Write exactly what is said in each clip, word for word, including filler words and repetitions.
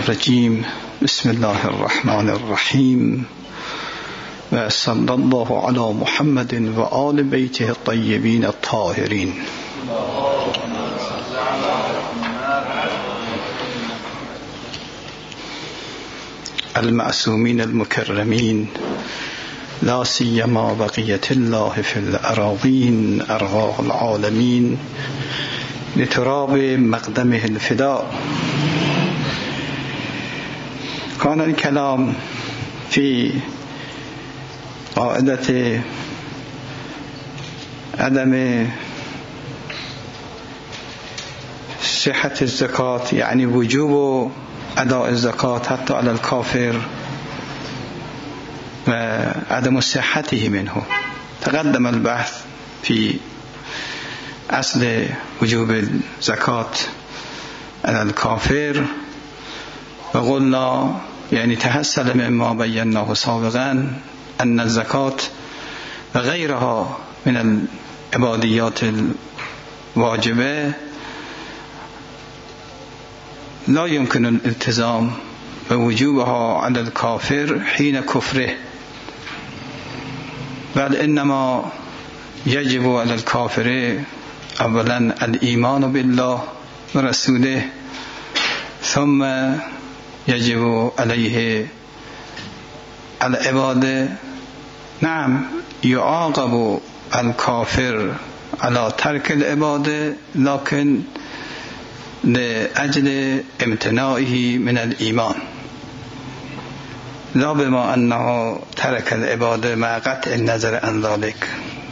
الرجيم. بسم الله الرحمن الرحيم، وصلى الله على محمد وآل بيته الطيبين الطاهرين. المعصومين المكرمين، لا سيما بقية الله في الأراضين أرواح العالمين لتراب مقدمه الفداء. كان الكلام في قاعدة عدم صحة الزكاة، يعني وجوب أداء الزكاة حتى على الكافر وعدم صحته منه. تقدم البحث في أصل وجوب الزكاة على الكافر، وقلنا يعني تحصل مما بيناه سابقا أن الزكاة وغيرها من العباديات الواجبة لا يمكن الالتزام بوجوبها على الكافر حين كفره، بل إنما يجب على الكافر أولا الإيمان بالله ورسوله، ثم يجب عليه العبادة. نعم، يعاقب الكافر على ترك العبادة، لكن لأجل امتناعه من الإيمان، لا بما أنه ترك العبادة مع قطع النظر عن ذلك.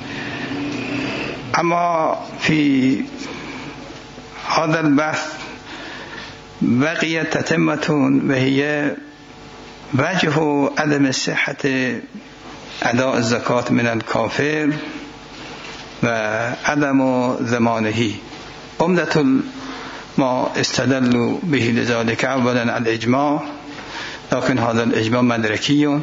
أما في هذا البحث بقيت تتمة، وهي وجه عدم صحة أداء الزكاة من الكافر وعدم ضمانه. عمدة ما استدلوا به لذلك أولا الإجماع، لكن هذا الإجماع مدركي،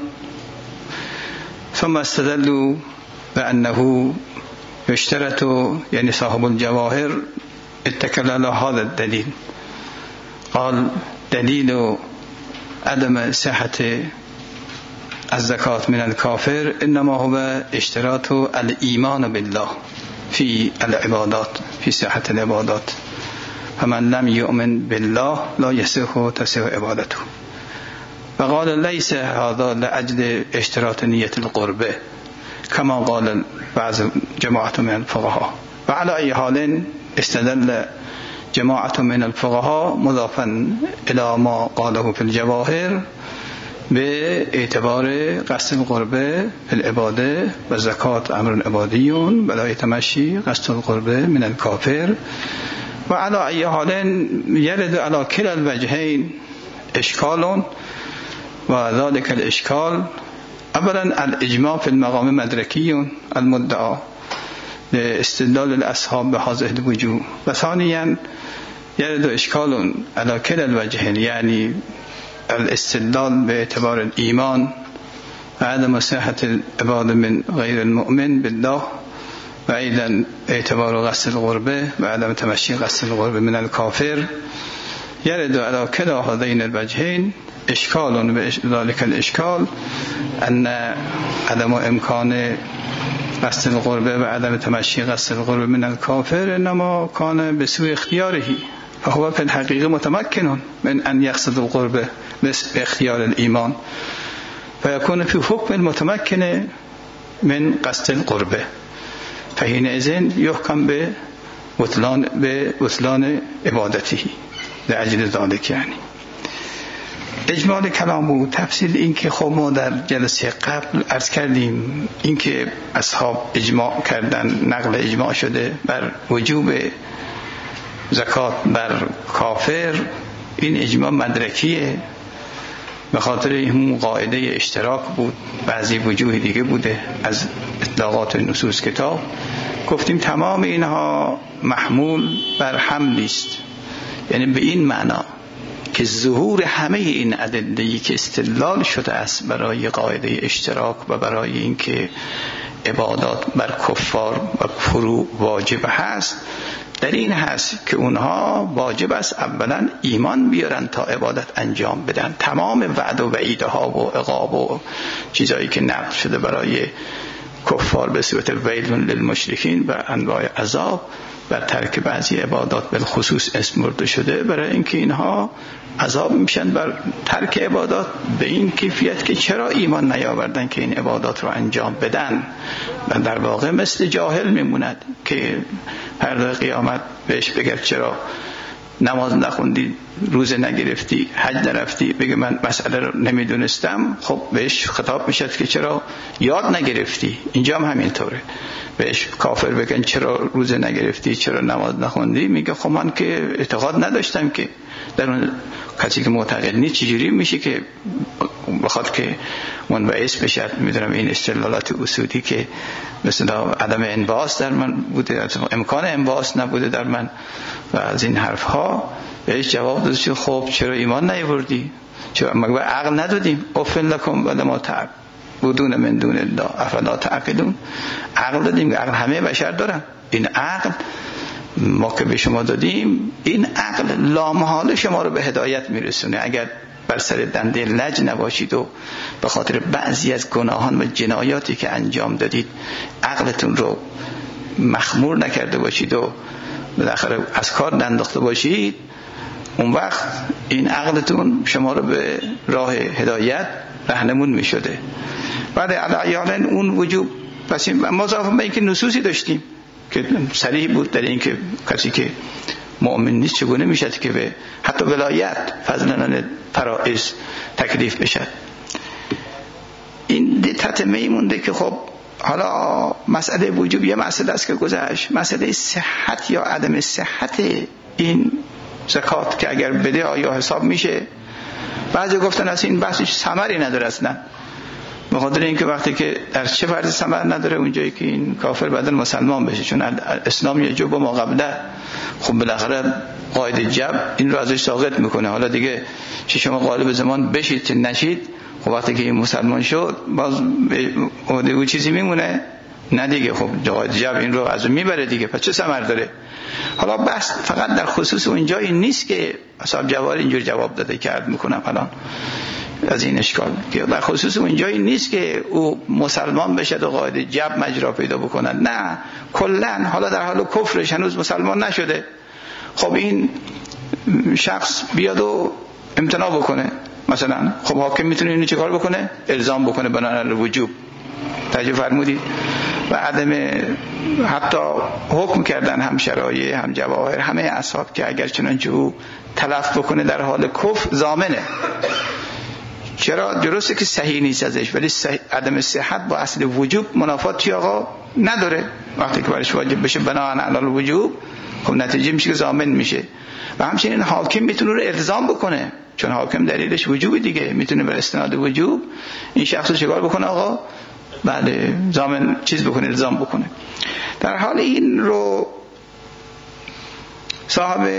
ثم استدلوا بأنه يشترط، يعني صاحب الجواهر اتكل على هذا الدليل، قال دليل عدم صحة الزكاة من الكافر إنما هو اشتراط الإيمان بالله في العبادات، في صحة العبادات. فمن لم يؤمن بالله لا يصح تصح عبادته. فقال ليس هذا لأجل اشتراط نية القربة كما قال بعض جماعة من الفقهاء. وعلى أي حال استدل جماعة من الفقهاء مضافا إلى ما قاله في الجواهر باعتبار قصد القربة في العبادة، والزكاة أمر عبادي ولا يتمشي قصد القربة من الكافر. وعلى أي حال يرد على كلا الوجهين إشكال، وذلك الإشكال أولا الإجماع في المقام مدركي المدعى لاستدلال الأصحاب بهذه الوجوه، وثانيا يرد إشكال على كلا الوجهين، يعني الاستدلال باعتبار الإيمان وعدم صحة العبادة من غير المؤمن بالله، وأيضا اعتبار غسل الغربة وعدم تمشي غسل الغربة من الكافر. يرد على كلا هذين الوجهين إشكال، بذلك الإشكال أن عدم إمكان غسل الغربة وعدم تمشي غسل الغربة من الكافر إنما كان بسوء اختياره، فهو في الحقيقة متمكن من أن يقصد الغربة باختيار الإيمان، فيكون في حكم المتمكن من قصد الغربة، فحينئذ يحكم ببطلان ببطلان عبادته لأجل ذلك. يعني اجمال کلام و تفصیل این که خب ما در جلسه قبل عرض کردیم، این که اصحاب اجماع کردن، نقل اجماع شده بر وجوب زکات بر کافر، این اجماع مدرکیه، به خاطر این قاعده اشتراک بود، بعضی وجوه دیگه بوده از اطلاقات نصوص کتاب. گفتیم تمام اینها محمول بر حملی است، یعنی به این معنا که ظهور همه این ادله‌ای که استدلال شده است برای قاعده اشتراک و برای اینکه عبادات بر کفار و فرو واجب هست، در این هست که اونها واجب است اولا ایمان بیارن تا عبادت انجام بدن. تمام وعد و وعیده ها و عقاب و چیزایی که نقل شده برای کفار به صورت ویل للمشرکین و انواع عذاب بر ترک بعضی عبادات بالخصوص اسم برده شده، برای اینکه اینها عذاب میشن بر ترک عبادات به این کیفیت که چرا ایمان نیاوردن که این عبادات رو انجام بدن، و در واقع مثل جاهل میموند که فردا قیامت بهش بگه چرا نماز نخوندی، روزه نگرفتی، حج نرفتی، بگه من مسئله رو نمیدونستم، خب بهش خطاب میشد که چرا یاد نگرفتی. اینجا هم همینطوره، بهش کافر بگن چرا روزه نگرفتی، چرا نماز نخوندی، میگه خب من که اعتقاد نداشتم که. در اون کسی که معتقد نیست چجوری میشه که بخواد که منبعث بشه؟ میدونم این استدلالات اصولی که مثلا عدم انبعاث در من بوده، امکان انبعاث نبوده در من و از این حرف ها، بهش جواب داده شد خب چرا ایمان نیاوردی، چرا مگه عقل ندادیم؟ افن لکم و لما تعبدون من دون الله افلا تعقلون. عقل دادیم، عقل همه بشر دارن. این عقل ما که به شما دادیم، این عقل لامحاله شما رو به هدایت میرسونه. اگر بر سر دنده لج نباشید و به خاطر بعضی از گناهان و جنایاتی که انجام دادید عقلتون رو مخمور نکرده باشید و بالاخره از کار ننداخته باشید، اون وقت این عقلتون شما رو به راه هدایت راهنمون میشده. بعد علیان اون وجوب پس ما اضافه به اینکه نصوصی داشتیم که صریح بود در این که کسی که مؤمن نیست چگونه میشد که به حتی ولایت فضلن فرائض تکلیف بشد. این تتمه مونده که خب حالا مسئله وجوب یه مسئله است که گذشت، مسئله صحت یا عدم صحت این زکات که اگر بده آیا حساب میشه. بعضی گفتن از این بحثش ثمری نداره اصلا، به خاطر اینکه وقتی که در چه فرض ثمر نداره اونجایی که این کافر بعدن مسلمان بشه، چون اسلام یجب و ما قبله، خب بالاخره قاعده جب این رو ازش ساقط میکنه. حالا دیگه چه شما غالب زمان بشید چه نشید، خب وقتی که این مسلمان شد باز او چیزی میمونه؟ نه دیگه، خب قاعده جب این رو از اون میبره دیگه، پس چه ثمر داره؟ حالا بس فقط در خصوص اونجایی نیست که اصحاب جوار اینجور جواب داده که عرض میکنم الان از این اشکال، که در خصوص اونجایی نیست که او مسلمان بشه و قاعده جب مجرا پیدا بکنن، نه کلن حالا در حال کفرش هنوز مسلمان نشده، خب این شخص بیاد و امتناع بکنه مثلا، خب حاکم میتونه اینو چیکار بکنه؟ الزام بکنه بنا علی وجوب. توجه فرمودید؟ و عدم حتی حکم کردن هم شرایع هم جواهر همه اصحاب که اگر چنانچه او تلف بکنه در حال کفر ضامنه. چرا؟ درسته که صحیح نیست ازش، ولی صحیح عدم صحت با اصل وجوب منافاتی آقا نداره. وقتی که برش واجب بشه بناهن علی الوجوب، خب نتیجه میشه که ضامن میشه. و همچنین حاکم میتونه رو الزام بکنه، چون حاکم دلیلش وجوب دیگه، میتونه بر استناد وجوب این شخص رو چیکار بکنه آقا؟ بله ضامن چیز بکنه، الزام بکنه. در حال این رو صاحب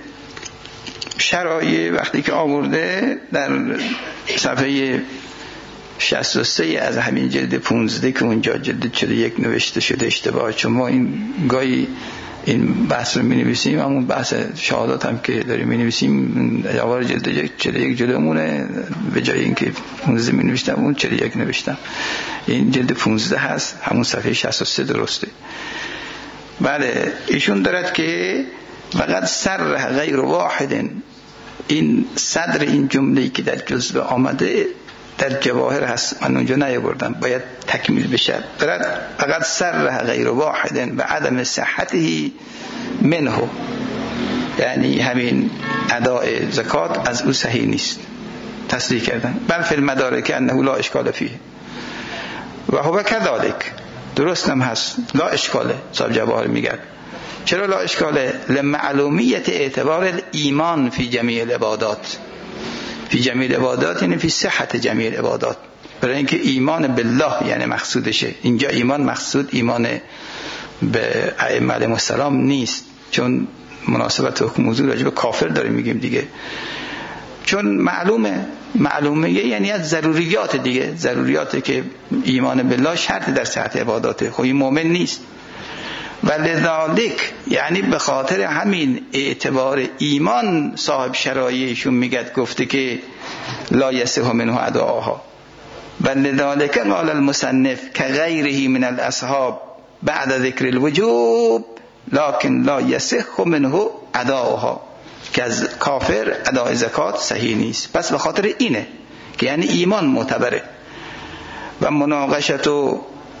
شرایع وقتی که آورده در صفحه شصت و سه از همین جلد پانزده که اونجا جلد چهل و یک نوشته شده اشتباه، چون ما این گاهی این بحث رو می نویسیم، همون بحث شهادات هم که داریم می نویسیم جوار جلد چهل و یک جلومونه، به جای اینکه پانزده می نوشتم اون چهل و یک نوشتم. این جلد پانزده هست، همون صفحه شصت و سه درسته. بله ایشون دارد که فقط سر غیر واحد، این صدر این جمله‌ای که در جزوه آمده در جواهر هست، من اونجا نیاوردم، باید تکمیل بشه. دارد فقط سر غیر واحد و عدم صحته منه، یعنی همین اداء زکات از او صحیح نیست، تصریح کردن. بل فی المدارک انه لا اشکال فیه و هو کذالک، درست هم هست، لا اشکاله. صاحب جواهر میگه چرا لا اشکاله؟ لمعلومیت اعتبار ایمان فی جمیع العبادات، فی جمیع العبادات یعنی فی صحت جمیع العبادات، برای اینکه ایمان بالله یعنی مقصودشه. اینجا ایمان مقصود ایمان به ائمه علیهم السلام نیست، چون مناسبت حکم موضوع راجع به کافر داریم میگیم دیگه، چون معلومه معلومه یعنی از ضروریات دیگه، ضروریاتی که ایمان بالله شرط در صحت عباداته. خب این مؤمن نیست و لذالک یعنی به خاطر همین اعتبار ایمان صاحب شرایعشون میگه گفته که لا یصح منه ادعاها و لذالک قال المصنف كغیره من الاصحاب بعد ذکر الوجوب لكن لا یصح منه ادعاها که از کافر ادای زکات صحیح نیست. پس به خاطر اینه که یعنی ایمان معتبره. و مناقشتو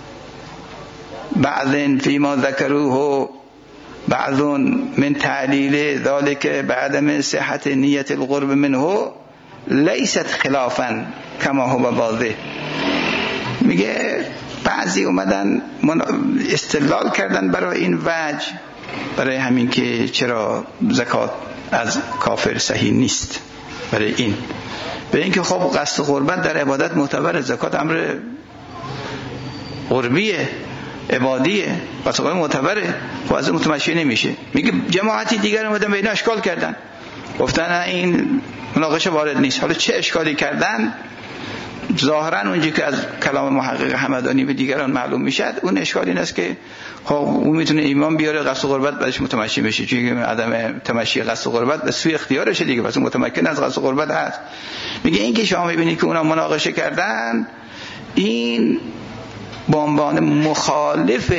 بعض فيما ذكروه بعض من تعلیل ذلك بعدم صحة نیت القرب منه لیست خلافا کما هو واضح. میگه بعضی اومدن استدلال کردن برای این وجه، برای همین که چرا زکات از کافر صحیح نیست، برای این به اینکه خب قصد قربت در عبادت معتبر، زکات امر قربیه عبادیه، قصد قربت معتبره، خب از متمشی نمیشه. میگه جماعتی دیگر اومدن به اینا اشکال کردن، گفتن این مناقشه وارد نیست. حالا چه اشکالی کردن؟ ظاهرا اونجایی که از کلام محقق همدانی به دیگران معلوم میشد اون اشکال این است که خب اون میتونه ایمان بیاره قصد قربت بعدش متمشی بشه، چون عدم تمشی قصد قربت به سوی اختیارشه دیگه، پس متمکن از قصد قربت هست. میگه این که شما میبینید که اونا مناقشه کردن، این به عنوان مخالف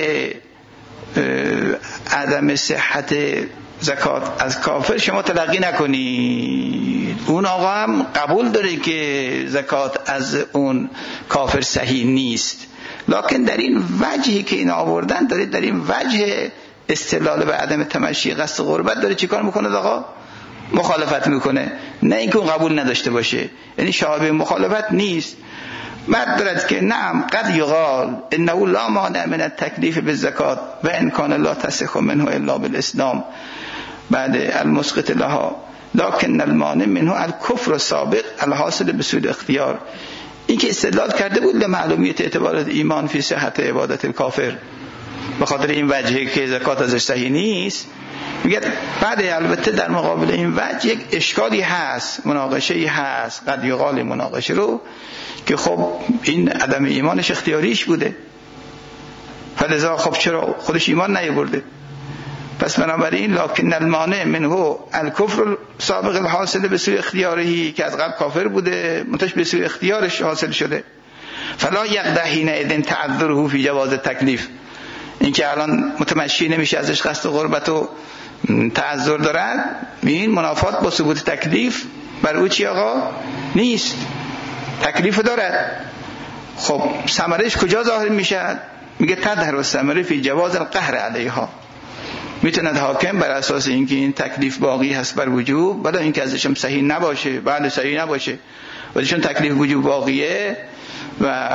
عدم صحت زکات از کافر شما تلقی نکنید. اون آقا هم قبول داره که زکات از اون کافر صحیح نیست، لکن در این وجهی که این آوردن داره، در این وجه استدلال به عدم تمشی قصد قربت داره چیکار میکنه آقا؟ مخالفت میکنه، نه اینکه اون قبول نداشته باشه، یعنی شابه مخالفت نیست. مرد دارد که نعم قد یقال انه لا مانع من التکلیف بالزکات و ان کان لا تصح منه الا بالاسلام بعد المسقط لها لكن المانع منه الكفر السابق الحاصل بسوء الاختیار. این که استدلال کرده بود به معلومیت اعتبارات ایمان فی صحت عبادت الکافر به خاطر این وجهی که زکات ازش صحیح نیست، میگه بعد البته در مقابل این وجه یک اشکالی هست، مناقشه‌ای هست، قد یقال مناقشه رو که خب این عدم ایمانش اختیاریش بوده، فلذا خب چرا خودش ایمان نیاورده؟ پس بنابراین لکن المانع منه الکفر سابق الحاصل به سوی اختیارهی که از قبل کافر بوده منتش به سوی اختیارش حاصل شده، فلا یقدح حینئذ تعذره فی جواز تکلیف. این که الان متمشی نمیشه ازش قصد قربت و تعذر دارد، این منافات با ثبوت تکلیف بر او چی آقا؟ نیست، تکلیف دارد. خب ثمرش کجا ظاهر میشه؟ میگه تظهر الثمره فی جواز القهر علیها. میتوند حاکم بر اساس اینکه این تکلیف باقی هست بر وجوب، بلا اینکه ازش هم صحیح نباشه، بله صحیح نباشه، ولی چون تکلیف وجوب باقیه و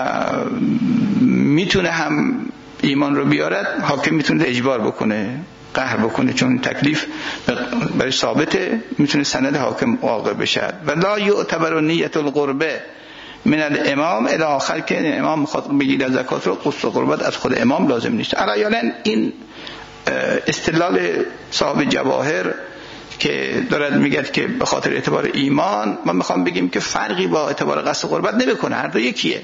میتونه هم ایمان رو بیارد، حاکم میتونه اجبار بکنه، قهر بکنه، چون تکلیف برای ثابته، میتونه سند حاکم واقع بشه. و لا یعتبر نیت القربه من الامام الی آخر، که امام خاطر بگیره زکات رو قصد قربت از خود امام لازم نیست. علیاً این استدلال صاحب جواهر که دارد میگه که به خاطر اعتبار ایمان، ما میخوام بگیم که فرقی با اعتبار قصد قربت نمیکنه، هر دو یکیه.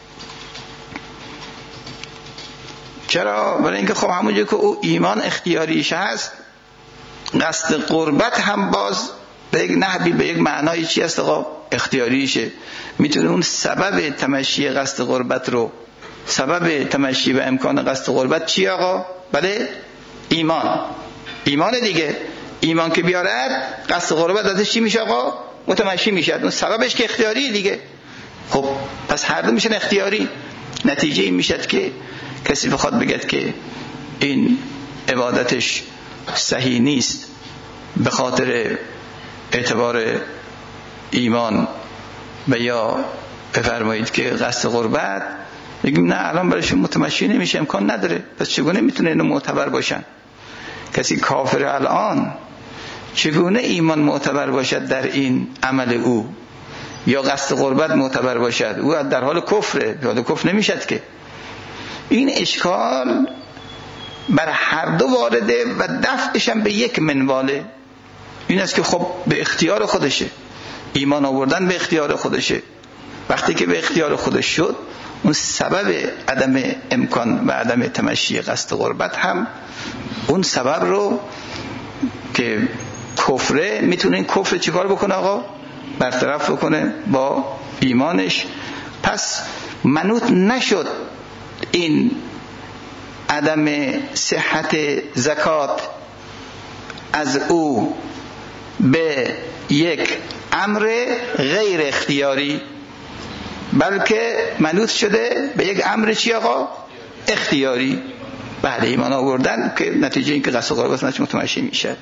چرا؟ برای اینکه خب همونجوری که او ایمان اختیاریش هست، قصد قربت هم باز به یک نحوی به یک معنای چی هست آقا؟ اختیاریشه. میتونه اون سبب تمشی قصد قربت رو، سبب تمشی و امکان قصد قربت چی آقا؟ بله ایمان، ایمان دیگه. ایمان که بیارد قصد قربت ازش چی میشه آقا؟ متمشی میشه. اون سببش که اختیاری دیگه. خب پس هر دو میشن اختیاری. نتیجه این میشه که کسی بخواد بگه که این عبادتش صحیح نیست به خاطر اعتبار ایمان و یا بفرمایید که قصد قربت، بگیم نه الان برایشون متمشی نمیشه، امکان نداره، پس چگونه میتونه اینو معتبر باشن؟ کسی کافر الان چگونه ایمان معتبر باشد در این عمل او، یا قصد قربت معتبر باشد؟ او در حال کفره، در کفر نمیشد که. این اشکال بر هر دو وارده و دفعش هم به یک منواله. این است که خب به اختیار خودشه، ایمان آوردن به اختیار خودشه. وقتی که به اختیار خودش شد، اون سبب عدم امکان و عدم تمشی قصد قربت هم اون سبب رو که کفره، میتونه این کفر چیکار بکنه آقا؟ برطرف بکنه با ایمانش. پس منوط نشد این عدم صحت زکات از او به یک امر غیر اختیاری، بلکه منوط شده به یک امر چی آقا؟ اختیاری. بله ایمان آوردن که نتیجه این که قصد قربت نش متمشی میشه.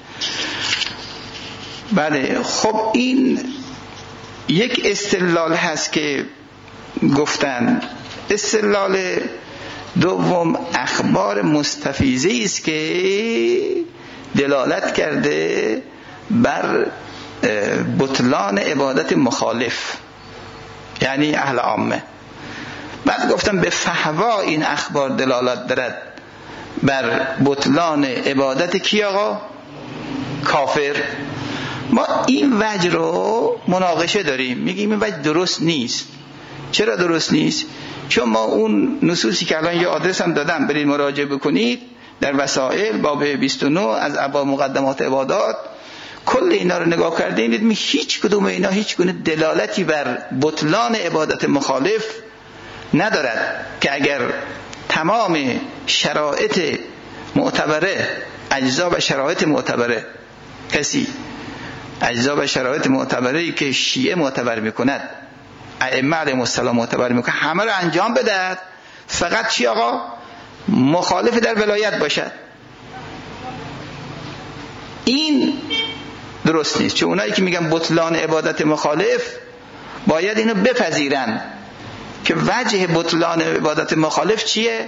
بله خب این یک استدلال هست که گفتن. استدلال دوم اخبار مستفیضه است که دلالت کرده بر بطلان عبادت مخالف، یعنی اهل عامه. بعد گفتم به فحوا این اخبار دلالت دارد بر بطلان عبادت کی آقا؟ کافر. ما این وجه رو مناقشه داریم، میگیم این وجه درست نیست. چرا درست نیست؟ چون ما اون نصوصی که الان یه آدرس هم دادم برید مراجعه بکنید در وسائل باب بیست و نه از ابواب مقدمات عبادات، کل اینا رو نگاه کردیم دیدیم هیچ کدوم اینا هیچ گونه دلالتی بر بطلان عبادت مخالف ندارد که اگر تمام شرایط معتبره، اجزا و شرایط معتبره، کسی اجزا و شرایط معتبره که شیعه معتبر میکند، ائمه علیهم السلام معتبر میکنه، همه رو انجام بده، فقط چی آقا؟ مخالف در ولایت باشد. این درست نیست، چون اونایی که میگن بطلان عبادت مخالف باید اینو بپذیرن که وجه بطلان عبادت مخالف چیه؟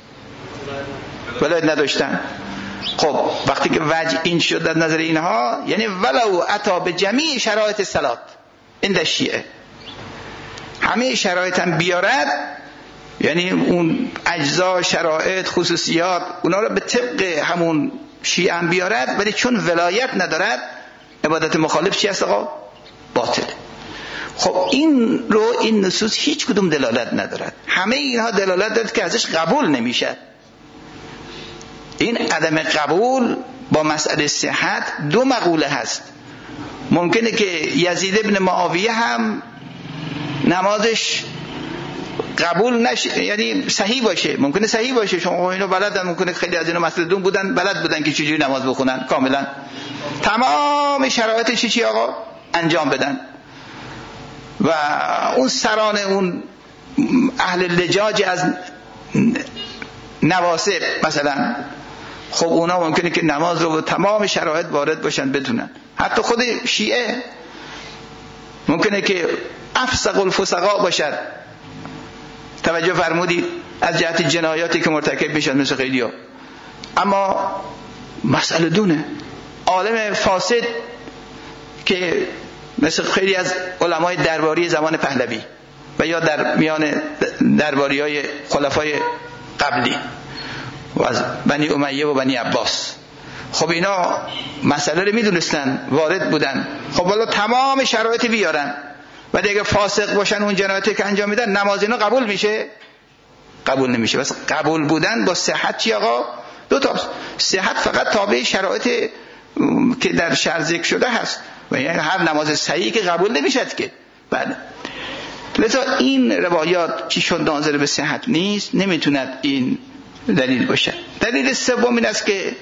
ولایت نداشتن. خب وقتی که وجه این شد در نظر اینها، یعنی ولو اتا به جمیع شرایط صلات این در شیعه، همه شرایط هم بیارد، یعنی اون اجزا، شرایط، خصوصیات اونا رو به طبق همون شیعه هم بیارد، ولی چون ولایت ندارد عبادت مخالف چی است آقا؟ باطل. خب این رو این نصوص هیچ کدوم دلالت ندارد. همه اینها دلالت دارد که ازش قبول نمیشه. این عدم قبول با مسئله صحت دو مقوله هست. ممکنه که یزید ابن معاویه هم نمازش قبول نشه، یعنی صحیح باشه، ممکنه صحیح باشه، شما اینو بلدن، ممکنه خیلی از اینا مسعودون بودن بلد بودن که چجوری نماز بخونن کاملا، تمام شرایط چی چی آقا انجام بدن. و اون سران اون اهل لجاج از نواسب مثلا، خب اونا ممکنه که نماز رو تمام شرایط وارد باشن بدونن. حتی خود شیعه ممکنه که افسق الفسقا باشد، توجه فرمودید، از جهت جنایاتی که مرتکب میشن مثل خیلیا، اما مسئله دونه. عالم فاسد که مثل خیلی از علمای درباری زمان پهلوی و یا در میان درباری های خلفای قبلی و از بنی امیه و بنی عباس، خب اینا مسئله رو میدونستن، وارد بودن، خب والا تمام شرایط بیارن و دیگه فاسق باشن اون جنایاتی که انجام میدن، نماز اینا قبول میشه؟ قبول نمیشه. بس قبول بودن با صحت چی آقا؟ دو تا صحت فقط تابع شرایط که در شرع ذکر شده هست و یعنی هر نماز صحیح که قبول نمیشد که. بله، لذا این روایات چی شد ناظر به صحت نیست، نمیتوند این دلیل باشه. دلیل سوم این است که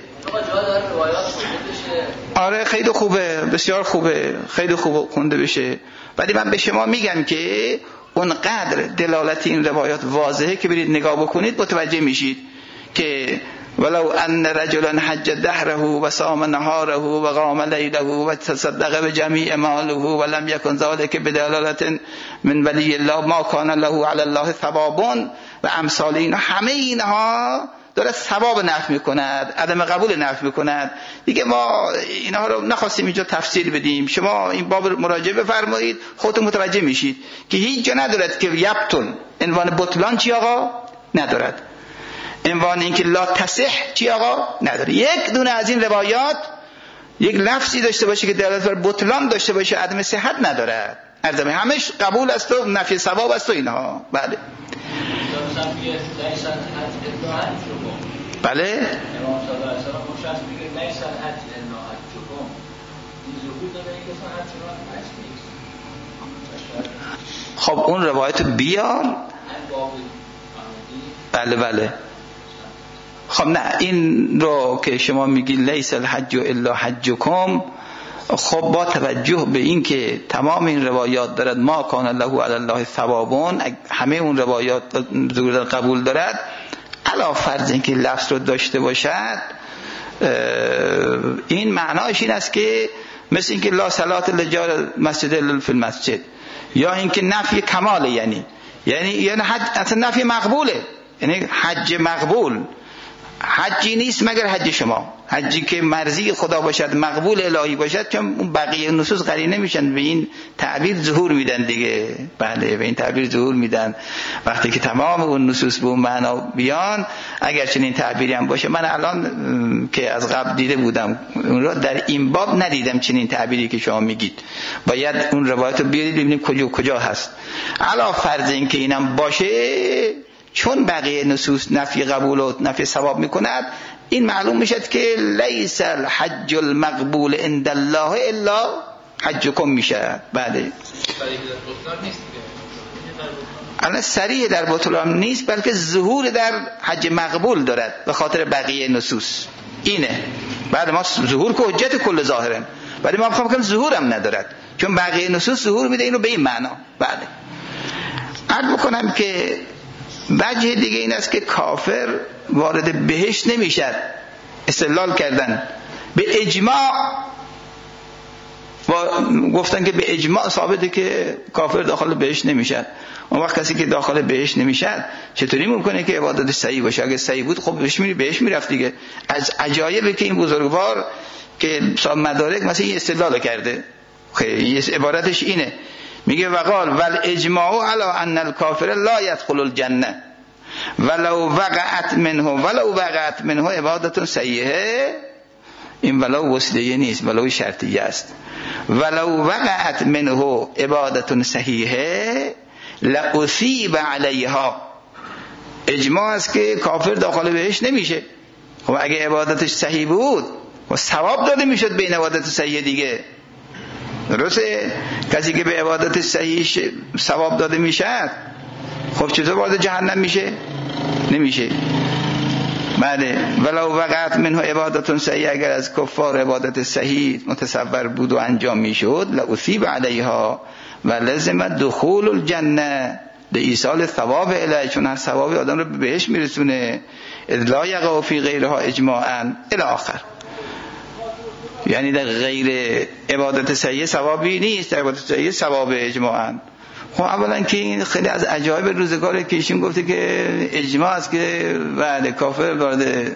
آره خیلی خوبه، بسیار خوبه، خیلی خوب خونده بشه، ولی من به شما میگم که اونقدر دلالت این روایات واضحه که برید نگاه بکنید متوجه میشید که ولو ان رجلا حج دهره و صام نهاره و قام لیله و تصدق بجمیع ماله و لم یکن ذلك بدلالة من ولی الله ما کان له علی الله ثواب و امثال اینا، همه اینها داره ثواب نفی میکند، عدم قبول نفی میکند. دیگه ما اینها رو نخواستیم اینجا تفسیر بدیم، شما این باب مراجعه بفرمایید خودتون متوجه میشید که هیچ جا ندارد که یبطل عنوان بطلان چی آقا ندارد، عنوان اینکه لا تصح چی آقا نداره. یک دونه از این روایات یک لفظی داشته باشه که دلالت بر بطلان داشته باشه، عدم صحت نداره، عدم همش قبول است و نفی ثواب است و اینها. بله میگه لیس الحج الا حجکم. بله امام صلی الله علیه و آله مشخص میگه لیس الحج الا حجکم. این ظهور داره که اصلا حج شما حج نیست. خب اون روایت بیار. بله بله. خب نه این رو که شما میگی لیس الحج الا حجکم، خب با توجه به این که تمام این روایات دارد ما کان له علی الله ثوابون، همه اون روایات ظهور قبول دارد، علا فرض اینکه لفظ رو داشته باشد، این معناش این است که مثل اینکه لا صلات لجار مسجد الا فی المسجد، یا اینکه نفی کماله، یعنی یعنی یعنی حج اصلا نفی مقبوله، یعنی حج مقبول حجی نیست مگر حج شما، حجی که مرضی خدا باشد مقبول الهی باشد، چون اون بقیه نصوص قرینه میشن به این تعبیر ظهور میدن دیگه. بله به این تعبیر ظهور میدن وقتی که تمام اون نصوص به اون معنا بیان، اگر چنین تعبیری هم باشه. من الان که از قبل دیده بودم اون را در این باب ندیدم چنین تعبیری که شما میگید، باید اون روایت رو بیارید ببینیم کجا کجا هست. علا فرض این که اینم باشه، چون بقیه نصوص نفی قبول و نفی ثواب میکند، این معلوم میشد که لیس الحج المقبول عند الله الا حجکم میشد. بله الان صریح در بطلان نیست، بلکه ظهور در حج مقبول دارد به خاطر بقیه نصوص اینه. بعد ما ظهور که حجت کل ظاهرن، ولی ما میخوام بگم ظهور هم ندارد، چون بقیه نصوص ظهور میده اینو به این معنا. بله عرض بکنم که وجه دیگه این است که کافر وارد بهشت نمیشد. استدلال کردن به اجماع و گفتن که به اجماع ثابته که کافر داخل بهشت نمیشد. اون وقت کسی که داخل بهشت نمیشد چطوری ممکنه که عبادتش صحیح باشه؟ اگه صحیح بود خب بهش میری بهش میرفت دیگه. از عجایبه که این بزرگوار که صاحب مدارک مثلا این استدلال کرده، خیلی عبارتش اینه، میگه وقال ول اجماع علی ان الکافر لا يدخل الجنه ولو وقعت منه ولو وقعت منه عبادت صحیحه. این ولو وصلیه نیست، ولو شرطیه است. ولو وقعت منه عبادت صحیحه لاثیب علیها. اجماع است که کافر داخل بهش نمیشه. خب اگه عبادتش صحیح بود و ثواب داده میشد به این عبادت صحیح دیگه. درسته؟ کسی که به عبادت صحیح ثواب داده میشد خب چطور وارد جهنم میشه؟ نمیشه. بله ولو وقعت منه عبادت صحیح، اگر از کفار عبادت صحیح متصور بود و انجام میشد لاثیب علیها و لازم دخول الجنه لایصال ثواب الیه، چون هر ثوابی آدم رو بهش میرسونه. لا یقع فی غیرها اجماعا الی آخر. یعنی در غیر عبادت صحیح ثوابی نیست، در عبادت صحیح ثواب اجماعا. خب اولا که این خیلی از عجایب روزگاره که ایشون گفته که اجماع است که بعد کافر وارد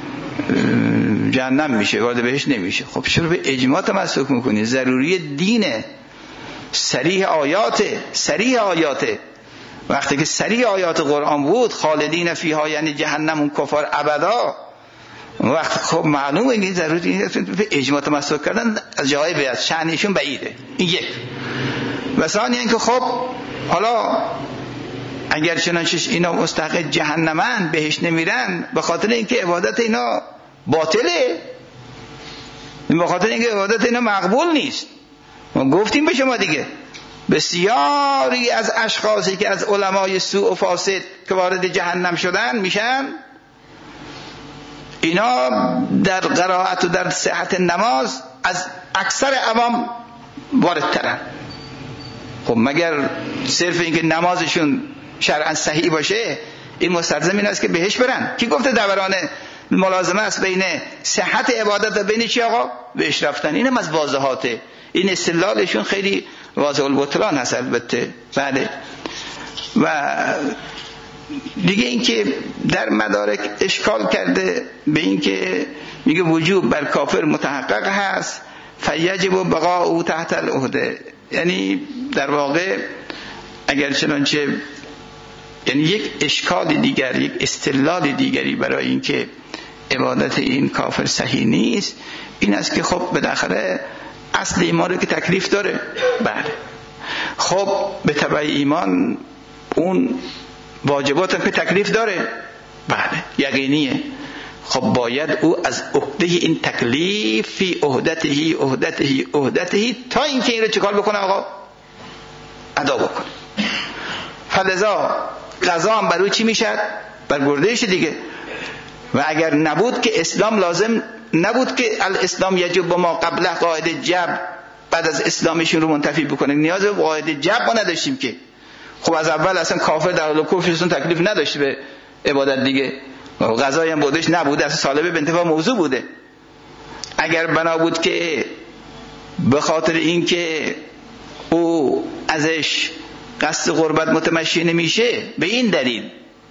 جهنم میشه، وارد بهش نمیشه. خب چرا به اجماع تمسک میکنی؟ ضروری دینه، صریح آیاته، صریح آیاته. وقتی که صریح آیات قرآن بود خالدین فیها یعنی جهنم اون کفار ابدا، وقت خب معلومه این ضروری نیست به اجماع تمسک کردن از جای به از شأنشون بعیده. این یک. و ثانیاً اینکه خب حالا اگر چنانچه اینا مستحق جهنمن بهش نمیرن به خاطر اینکه عبادت اینا باطله، به خاطر اینکه عبادت اینا مقبول نیست. ما گفتیم به شما دیگه بسیاری از اشخاصی که از علمای سوء و فاسد که وارد جهنم شدن میشن، اینا در قرائت و در صحت نماز از اکثر عوام واردترن. خب مگر صرف اینکه نمازشون شرعا صحیح باشه این مستلزم این است که بهش برن؟ کی گفته دوران ملازمه است بین صحت عبادت و بین چی آقا؟ بهش رفتن. اینم از واضحاته. این استدلالشون خیلی واضح البطلان هست البته. بله. و دیگه اینکه در مدارک اشکال کرده به اینکه میگه وجوب بر کافر متحقق هست فیجب بقاء او تحت العهده، یعنی در واقع اگر چنانچه یعنی یک اشکال دیگر، یک استدلال دیگری برای اینکه عبادت این کافر صحیح نیست این است که خب بالاخره اصل ایمان رو که تکلیف داره. بله. خب به تبع ایمان اون واجبات هم که تکلیف داره، بله یقینیه. خب باید او از عهده این تکلیف فی عهدته عهدته عهدته تا اینکه این رو چیکار بکنه آقا؟ ادا بکنه. فلذا قضا هم برای چی میشد؟ برگردهش دیگه. و اگر نبود که اسلام لازم نبود که الاسلام یجب با ما قبله قاعده جبر بعد از اسلامشون رو منتفی بکنه، نیاز به قاعده جبر ما نداشتیم که. خب از اول اصلا کافر در حال کفرشون تکلیف نداشت به عبادت دیگه، قضایی هم بودش نبوده، اصلا سالبه به انتفاع موضوع بوده. اگر بنا بود که به خاطر این که او ازش قصد قربت متمشی نمیشه، به این دلیل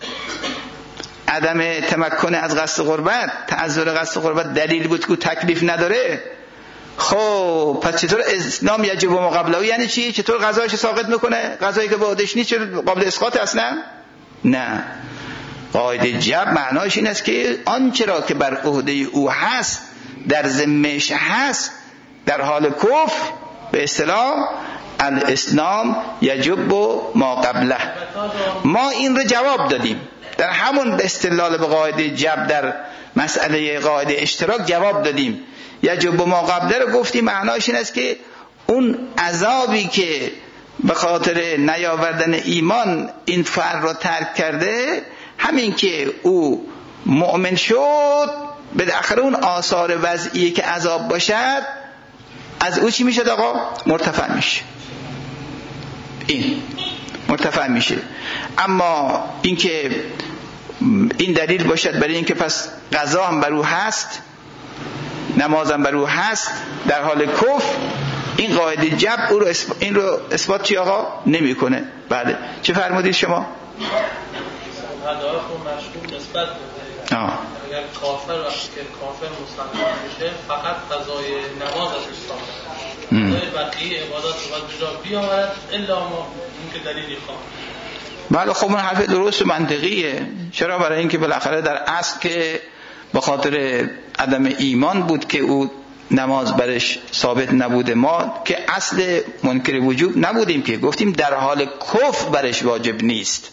عدم تمکن از قصد قربت، تعذر قصد قربت دلیل بود که تکلیف نداره، خب پس چطور اسلام یجب ما قبله یعنی چی؟ چطور قضایش ساقط میکنه؟ قضایی که بودش نیست چرا قابل اسقاط اصلا؟ نه. قاعده جبر معناش این است که آنچه را که بر عهده او هست در ذمه‌اش هست در حال کفر، به اصطلاح الاسلام یجب ما قبله. ما این رو جواب دادیم در همون استدلال به قاعده جبر در مسئله قاعده اشتراک جواب دادیم. یجب ما قبله رو گفتیم معناش این است که اون عذابی که به خاطر نیاوردن ایمان این فرد رو ترک کرده، همین که او مؤمن شد بالاخره اون آثار وضعی که عذاب باشد از او چی میشه آقا؟ مرتفع میشه. این مرتفع میشه. اما اینکه این دلیل باشد برای اینکه پس قضا هم بر او هست، نماز هم بر او هست در حال کفر، این قاعده جبر او رو اثبات، این رو اثبات چی آقا؟ نمیکنه. بله چه فرمودید شما؟ هدایت و مشروع نسبت بده. اگر کافر وقتی که کافر مسلمان میشه فقط قضای نماز از اسلام قضای بقیه عبادات رو باید به جا بیاورد الا ما این که دلیلی خواه. بله خب اون حرف درست و منطقیه. چرا؟ برای اینکه بالاخره در اصل که به خاطر عدم ایمان بود که او نماز برش ثابت نبوده. ما که اصل منکر وجوب نبودیم که گفتیم در حال کفر برش واجب نیست،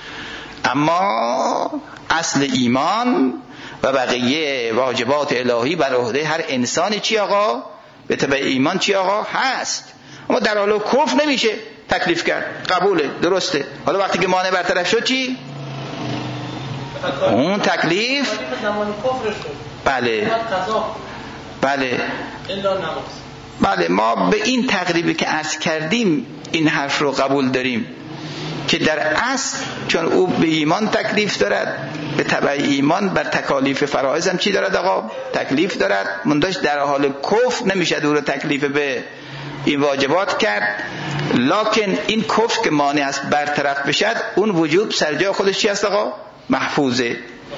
اما اصل ایمان و بقیه واجبات الهی بر عهده هر انسانی چی آقا؟ به تبع ایمان چی آقا؟ هست. اما در حال کفر نمیشه تکلیف کرد. قبوله، درسته. حالا وقتی که مانع برطرف شد چی؟ اون تکلیف بله بله بله ما به این تقریبی که عرض کردیم این حرف رو قبول داریم که در اصل چون او به ایمان تکلیف دارد، به تبع ایمان بر تکالیف فرائض هم چی دارد آقا؟ تکلیف دارد. منداش در حال کفر نمیشه او رو تکلیف به این واجبات کرد. لکن این کفر که مانع است برطرف بشد، اون وجوب سرجای خودش چی است آقا؟ محفوظه.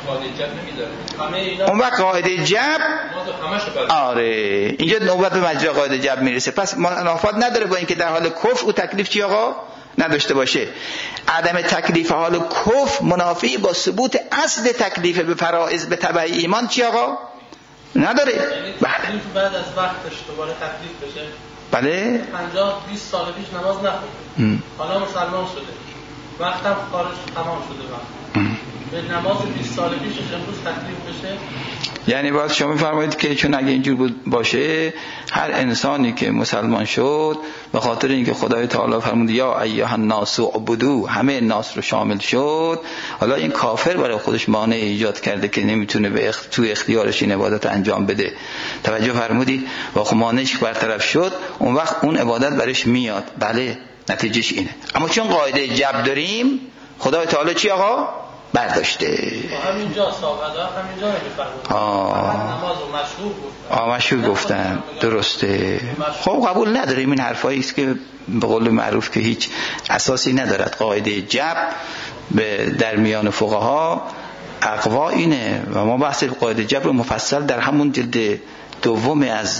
اون وقت قاعده جبر آره اینجا نوبت به مجرا قاعده جبر میرسه. پس منافات نداره با اینکه در حال کفر او تکلیف چی آقا؟ نداشته باشه. عدم تکلیف حال کفر منافی با ثبوت اصل تکلیف به فرائض به تبع ایمان چی آقا؟ نداره. بله بعد از وقتش دوباره تکلیف بشه. بله پنجاه بیست سال پیش نماز نخوند، حالا مسلمان شده، وقتم خارج تمام شده، وقت به نماز بیست سال پیشش امروز تکلیف بشه. یعنی باید شما می‌فرمایید که چون اگه اینجور بود باشه هر انسانی که مسلمان شد به خاطر اینکه خدای تعالی فرمود یا ایها الناس اعبدوا، همه ناس رو شامل شد، حالا این کافر برای خودش مانع ایجاد کرده که نمیتونه به اخ... تو اختیارش این عبادت انجام بده. توجه فرمودید؟ و خب مانعش برطرف شد، اون وقت اون عبادت برش میاد. بله نتیجهش اینه. اما چون قاعده جبر داریم خدای تعالی چی آقا؟ برداشته. همینجا صاحب‌ها همینجا نمی‌فرمایند. آه. نماز و مشهور گفتن. آه مشهور گفتن. درسته. خب قبول نداریم این حرفایی است که به قول معروف که هیچ اساسی ندارد. قاعده جبر به در میان فقها اقوا اینه و ما بحث قاعده جبر مفصل در همون جلد دوم از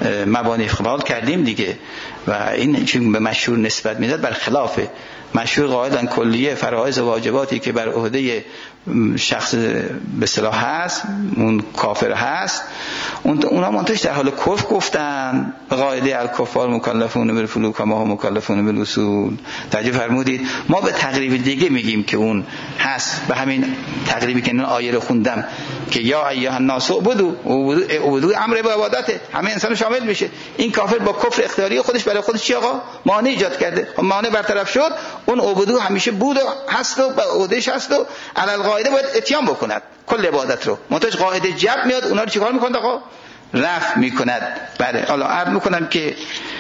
مبانی اقبال کردیم دیگه و این چون به مشهور نسبت میداد بر خلافه. مشهور قاعدن کلیه فرایض و واجباتی که بر عهده شخص به اصطلاح هست، اون کافر هست، اون اونا منتش در حال کفر گفتن. قاعده الکفار مکلفون بالفروع کما هم مکلفون بالاصول. توجه فرمودید؟ ما به تقریب دیگه میگیم که اون هست، به همین تقریبی که این آیه رو خوندم که یا ایها الناس اعبدوا اعبدوا امر به عبادته، همه انسان شامل میشه. این کافر با کفر اختیاری خودش برای خودش چی آقا مانع ایجاد کرده، مانع برطرف شد. اون عبودو همیشه بود و هست و به عهدهش هست و علی القاعده باید اتیان بکند کل عبادت رو. منتج قاعده جب میاد اونا رو چیکار میکنه آقا؟ رفع میکند. بله حالا عرض میکنم که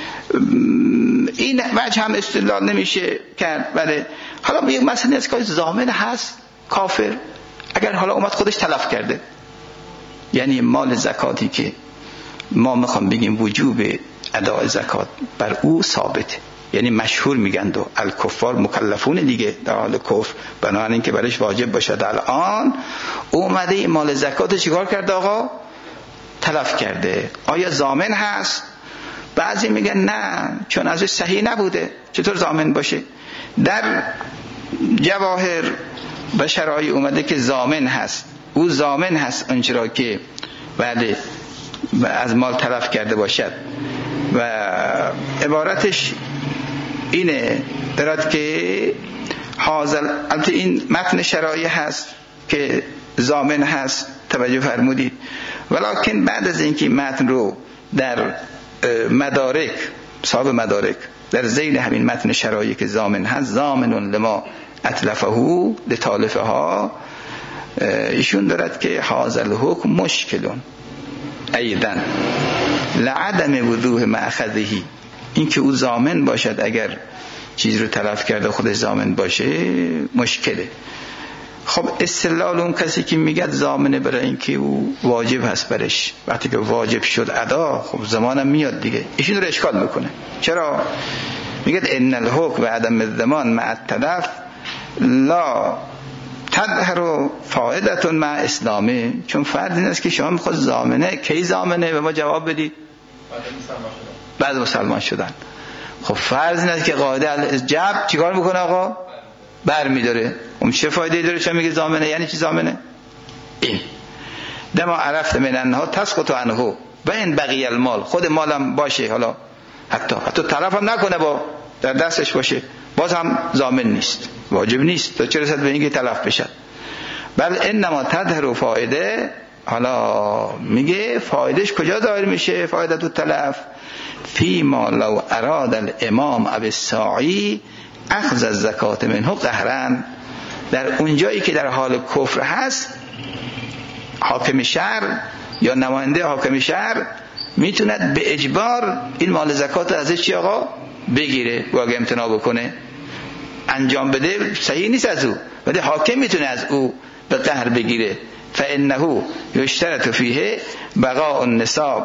این وجه هم استدلال نمیشه کرد. بله حالا یک مسئله است که ضامن هست کافر اگر حالا اومد خودش تلف کرده، یعنی مال زکاتی که ما میخوام بگیم وجوب اداء زکات بر او ثابته، یعنی مشهور میگن دو الکفار مکلفون دیگه در حال کفر، بنابراین که برش واجب باشد الان اومده این مال زکات چیکار کرده آقا؟ تلف کرده. آیا ضامن هست؟ بعضی میگن نه چون ازش صحیح نبوده چطور ضامن باشه؟ در جواهر و شرایع اومده که ضامن هست، او ضامن هست آنچه که بله از مال تلف کرده باشد و عبارتش اینه درد که حاضر. البته این متن شرایع هست که ضامن هست، توجه فرمودید، ولکن بعد از اینکه متن رو در مدارک صاحب مدارک در ذیل همین متن شرایع که ضامن هست ضامن لما اتلفه لتالفها ایشون دارد که حاضر حکم مشکلون ایدن لعدم وضوح مأخذه، این که او ضامن باشد اگر چیز رو تلف کرده خودش ضامن باشه مشکله. خب استدلال اون کسی که میگه ضامنه برای اینکه او واجب هست برش، وقتی که واجب شد ادا خب زمانم میاد دیگه، ایشون رو اشکال میکنه. چرا؟ میگه ان الحکم و عدم الضمان مع التلف لا تظهر فائدة مع اسلامه، چون فرض این است که شما میخواد ضامنه کی ضامنه و ما جواب بدید بعد مسلمان شدن. خب فرض این است که قاعده الجب چیکار میکنه آقا؟ بر میداره. اون چه فایده داره چون میگه ضامنه؟ یعنی چی ضامنه؟ این دما عرفت من انها تسقط عنه و ان بقی المال، خود مالم باشه حالا حتی حتی طرف هم نکنه با در دستش باشه باز هم ضامن نیست، واجب نیست تا چه رسد به اینکه تلف بشه. بل انما تظهر فایده، حالا میگه فایدهش کجا ظاهر میشه؟ فایده تو تلف فی ما لو اراد الامام او الساعی اخذ الزکات منه قهرا، در اونجایی که در حال کفر هست حاکم شهر یا نماینده حاکم شهر میتوند به اجبار این مال زکات ازش چی آقا بگیره و اگه امتناع بکنه انجام بده صحیح نیست از او، ولی حاکم میتونه از او به قهر بگیره. فانه یشترط فیه بقاء النصاب.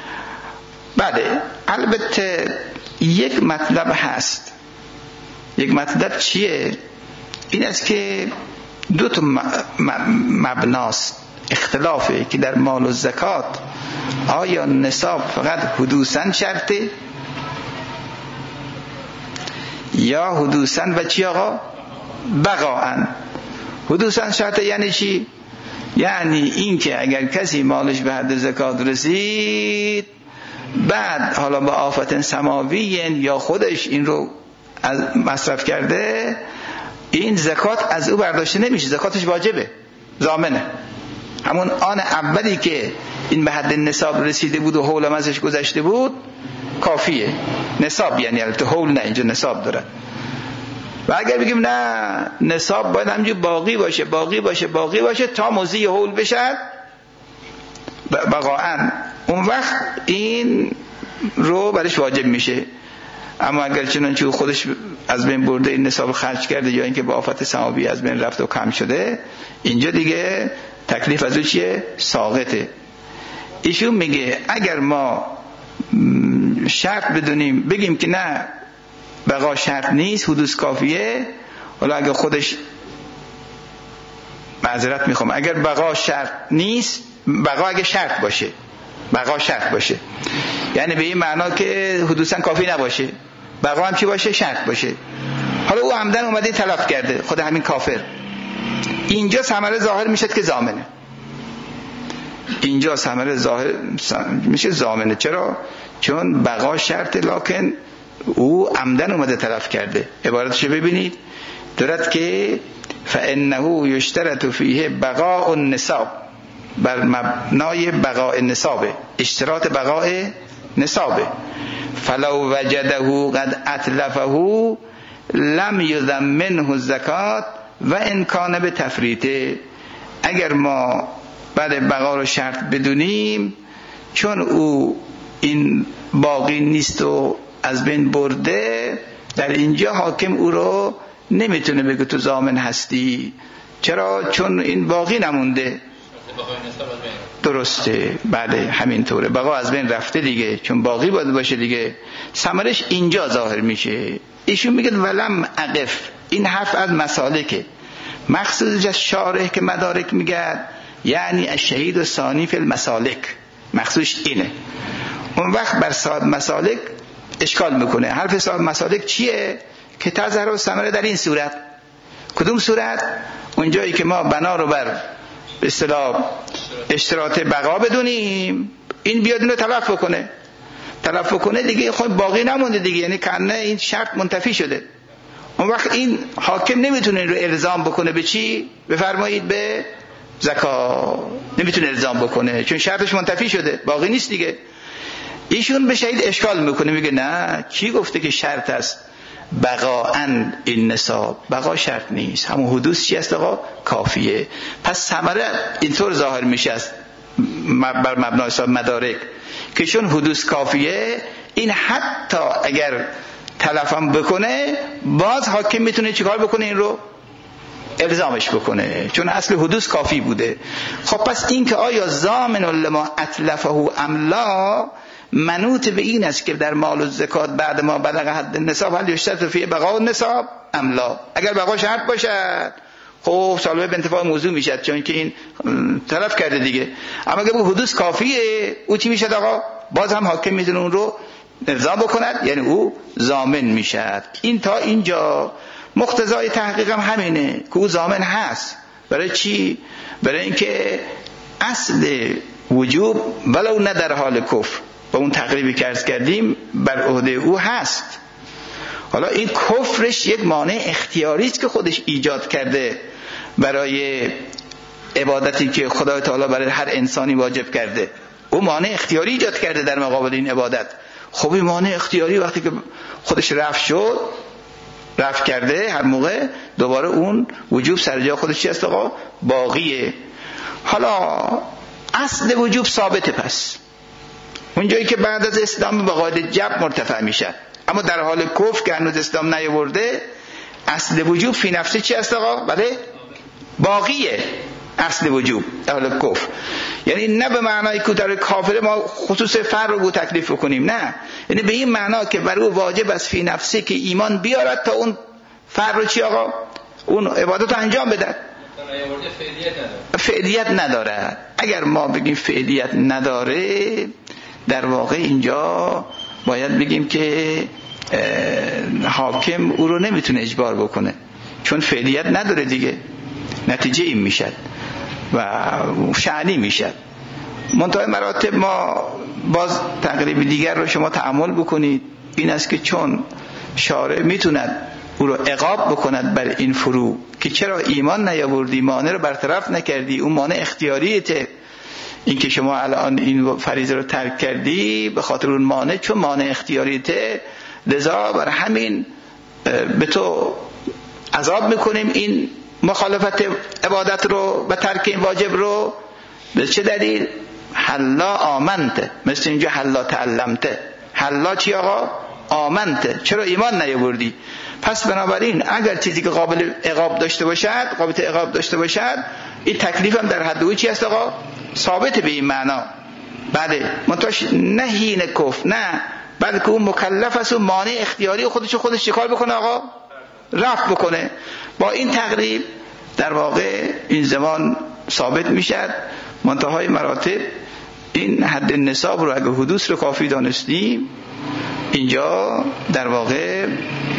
بله البته یک مطلب هست، یک مطلب چیه؟ این است که دو تا مبناست اختلافه که در مال و زکات آیا نصاب فقط حدوثاً شرطه یا حدوثاً و چی آقا؟ بقاءً. حدوثاً شرطه یعنی چی؟ یعنی این که اگر کسی مالش به حد زکات رسید بعد حالا به آفت سماوی یا خودش این رو از مصرف کرده این زکات از او برداشته نمیشه، زکاتش واجبه، ضامنه. همون آن اولی که این به حد نصاب رسیده بود و حول ازش گذشته بود کافیه. نصاب یعنی البته حول نه، اینجا نصاب داره. و اگر بگیم نه نصاب باید همینجور باقی باشه باقی باشه باقی باشه تا موزی حول بشه بقاعا، اون وقت این رو برش واجب میشه. اما اگر چنانچه خودش از بین برده این نصاب خرج کرده یا اینکه با آفت سماوی از بین رفت و کم شده، اینجا دیگه تکلیف از او چیه؟ ساقطه. ایشون میگه اگر ما شرط بدونیم بگیم که نه بقا شرط نیست حدوث کافیه، ولی اگر خودش معذرت میخوام اگر بقا شرط نیست، بقا اگه شرط باشه بقا شرط باشه یعنی به این معنا که حدوثاً کافی نباشه، بقا هم چی باشه؟ شرط باشه. حالا او عمدن اومده تلف کرده، خود همین کافر، اینجا ثمره ظاهر میشه که ضامنه. اینجا ثمره ظاهر میشه ضامنه. چرا؟ چون بقا شرط، لکن او عمدن اومده تلف کرده. عبارتشو ببینید، دارد که فانه یشترط فیه بقاء النصاب، بر مبنای بقاء نصابه، اشتراط بقاء نصابه. فلو وجده قد اتلفه لم یضمنه الزکات و ان کان به تفریطه. اگر ما بعد بقا رو شرط بدونیم، چون او این باقی نیست و از بین برده، در اینجا حاکم او رو نمیتونه بگه تو ضامن هستی. چرا؟ چون این باقی نمونده. درسته، بله همینطوره، بقا از بین رفته دیگه، چون باقی باید باشه دیگه. ثمرش اینجا ظاهر میشه. ایشون میگه ولم اقف، این حرف از مسالکه، مقصودش از شارح که مدارک میگه، یعنی الشهید ثانی فی المسالک، مقصودش اینه. اون وقت بر صاحب مسالک اشکال میکنه. حرف صاحب مسالک چیه؟ که تظهر و ثمره در این صورت. کدوم صورت؟ اونجایی که ما بنا رو بر به اصطلاح اشتراط بقا بدونیم، این بیاد اینو تلف بکنه، تلف بکنه دیگه، خب باقی نمونده دیگه، یعنی کنه این شرط منتفی شده. اون وقت این حاکم نمیتونه این رو الزام بکنه به چی؟ بفرمایید به زکات، نمیتونه الزام بکنه، چون شرطش منتفی شده، باقی نیست دیگه. ایشون به شهید اشکال میکنه، میگه نه، کی گفته که شرط است بقاءن این نصاب؟ بقا شرط نیست، همون حدوث چی است آقا؟ کافیه. پس ثمره اینطور ظاهر میشه است بر مبنای حساب مدارک که چون حدوث کافیه، این حتی اگر تلفم بکنه باز حاکم میتونه چیکار بکنه؟ این رو الزامش بکنه، چون اصل حدوث کافی بوده. خب پس این که آیا ضامن لما اتلفه ام لا منوط به این است که در مال و زکات بعد ما بلغ حد النصاب هل یشترط فیه بقاء النصاب ام لا؟ اگر بقا شرط باشد خب سالبه به انتفاع موضوع میشد، چون که این تلف کرده دیگه. اما اگر به حدوث کافیه، او چی میشد آقا؟ باز هم حاکم میتونه اون رو الزام بکند، یعنی او ضامن میشد. این تا اینجا مقتضای تحقیق هم همینه که او ضامن هست. برای چی؟ برای اینکه اصل وجوب ولو نه در حال کفر، با اون تقریبی که عرض کردیم بر عهده او هست. حالا این کفرش یک مانع اختیاری است که خودش ایجاد کرده برای عبادتی که خدای تعالی برای هر انسانی واجب کرده. او مانع اختیاری ایجاد کرده در مقابل این عبادت. خب این مانع اختیاری وقتی که خودش رفع شد، رفع کرده، هر موقع دوباره اون وجوب سر جای خودش چی است آقا؟ باقیه. حالا اصل وجوب ثابته، پس اونجایی که بعد از اسلام به قاعده جبر مرتفع میشه، اما در حال کفر که هنوز اسلام نیاورده، اصل وجوب فی نفسه چی است آقا؟ بله باقیه. اصل وجوب در حال کفر، یعنی نه به معنای که در کافر ما خصوص فر رو تکلیف کنیم، نه، یعنی به این معنا که بر او واجب است فی نفسه که ایمان بیارد تا اون فر رو چی آقا؟ اون عبادت رو انجام بده. فعلیت نداره. اگر ما بگیم فعلیت نداره، در واقع اینجا باید بگیم که حاکم او رو نمیتونه اجبار بکنه، چون فعلیت نداره دیگه. نتیجه این میشد و شأنی میشد. منتهای مراتب ما باز تقریب دیگر رو شما تأمل بکنید، این است که چون شارع میتوند او رو عقاب بکند بر این فرو که چرا ایمان نیاوردی، مانع رو برطرف نکردی، اون مانع اختیاریته، این که شما الان این فریضه رو ترک کردی به خاطر اون مانع، چون مانع اختیاریته، لذا بر همین به تو عذاب میکنیم این مخالفت عبادت رو و ترک این واجب رو. به چه دلیل؟ حلا آمنته، مثل اینجا حلا تعلمته. حلا چی آقا؟ آمنته، چرا ایمان نیاوردی؟ پس بنابراین اگر چیزی که قابل عقاب داشته باشد، قابل عقاب داشته باشد، این تکلیف هم در حد او چی است آقا؟ ثابت به این معنا. بله، منتاش نه هین کف، نه، بلکه اون مکلف است و مانع اختیاری خودش خودش چیکار بکنه آقا؟ رفع بکنه. با این تقریب در واقع این زمان ثابت میشد. منتهای مراتب این حد نصاب رو اگه حدوث رو کافی دانستیم، اینجا در واقع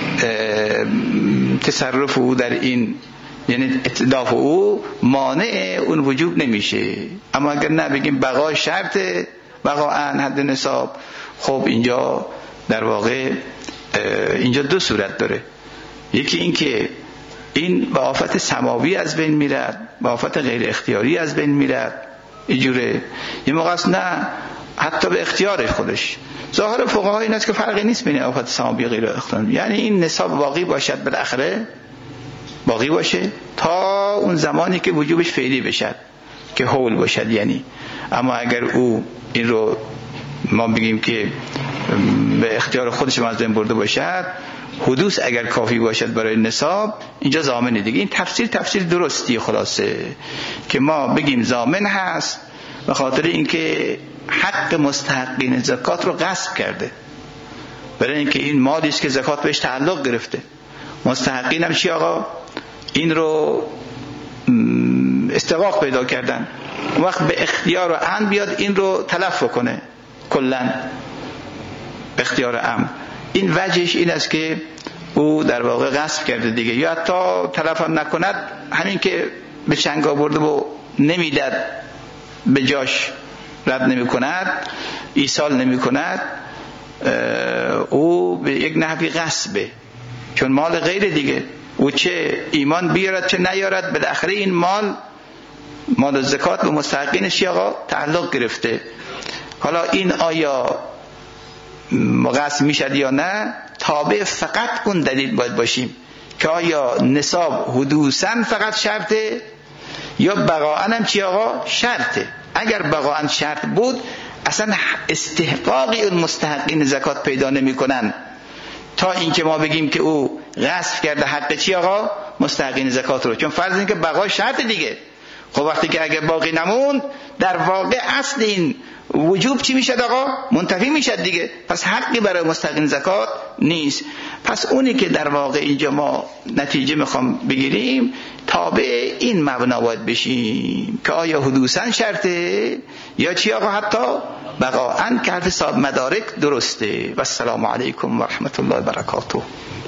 تصرف او در این، یعنی اتلاف او مانع اون وجوب نمیشه. اما اگر نه بگیم بقا شرطه، بقاً حد نصاب، خب اینجا در واقع اینجا دو صورت داره. یکی این که این به آفت سماوی از بین میرد، به آفت غیر اختیاری از بین میرد، اینجوره. یه موقع است نه حتی به اختیارش خودش. ظاهر فقها این است که فرقی نیست بین آفت سماوی و غیر اختیاری، یعنی این نصاب باقی باشد، بالاخره باقی باشه تا اون زمانی که وجوبش فعلی بشد، که حول باشد یعنی. اما اگر او این رو ما بگیم که به اختیار خودش از بین برده باشد، حدوث اگر کافی باشد برای نصاب، اینجا ضامنه دیگه. این تفسیر تفسیر درستی خلاصه که ما بگیم ضامن هست، به خاطر اینکه حق مستحقین زکات رو غصب کرده، برای اینکه این مالی است که زکات بهش تعلق گرفته. مستحقین هم چی آقا؟ این رو استحقاق پیدا کردن، اون وقت به اختیار و عن بیاد این رو تلف کنه کلن اختیار عم. این وجهش این است که او در واقع غصب کرده دیگه، یا حتی تلف هم نکند، همین که به چنگ آورده و نمیدد به جاش رد نمی کند، ایصال نمی کند، او به یک نحوی غصبه، چون مال غیر دیگه. او چه ایمان بیارد چه نیارد، بالاخره این مال مال زکات به مستحقینش آقا تعلق گرفته. حالا این آیا غصب میشد یا نه، تابع فقط اون دلیل باید باشیم که آیا نصاب حدوثاً فقط شرطه یا بقاءً هم چی آقا شرطه. اگر بقاءً شرط بود اصلا استحقاقی اون مستحقین زکات پیدا نمی کنن تا اینکه ما بگیم که او غصب کرده حق چی آقا مستحقین زکات رو، چون فرض این که بقا شرط دیگه. خب وقتی که اگر باقی نموند، در واقع اصل این وجوب چی میشد آقا؟ منتفی میشد دیگه. پس حقی برای مستحقین زکات نیست. پس اونی که در واقع اینجا ما نتیجه میخوام بگیریم، تابع این مبنا باید بشیم که آیا حدوثاً شرطه یا چی آقا حتی بقاءً، که حرف صاحب مدارک درسته. و السلام علیکم و رحمت الله و برکاته.